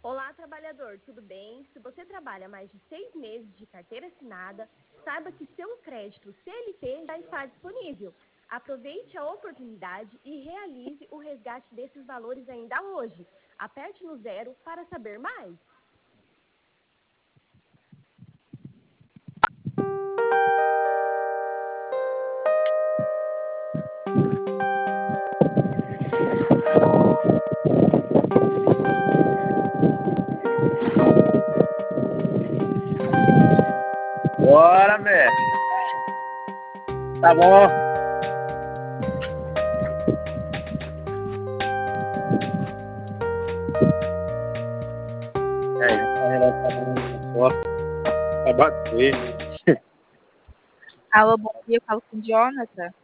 Olá, trabalhador, tudo bem? Se você trabalha mais de 6 meses de carteira assinada, saiba que seu crédito CLT já está disponível. Aproveite a oportunidade e realize o resgate desses valores ainda hoje. Aperte no zero para saber mais. Bora, velho. Tá bom. Alô, bom dia, eu falo com o Jonathan.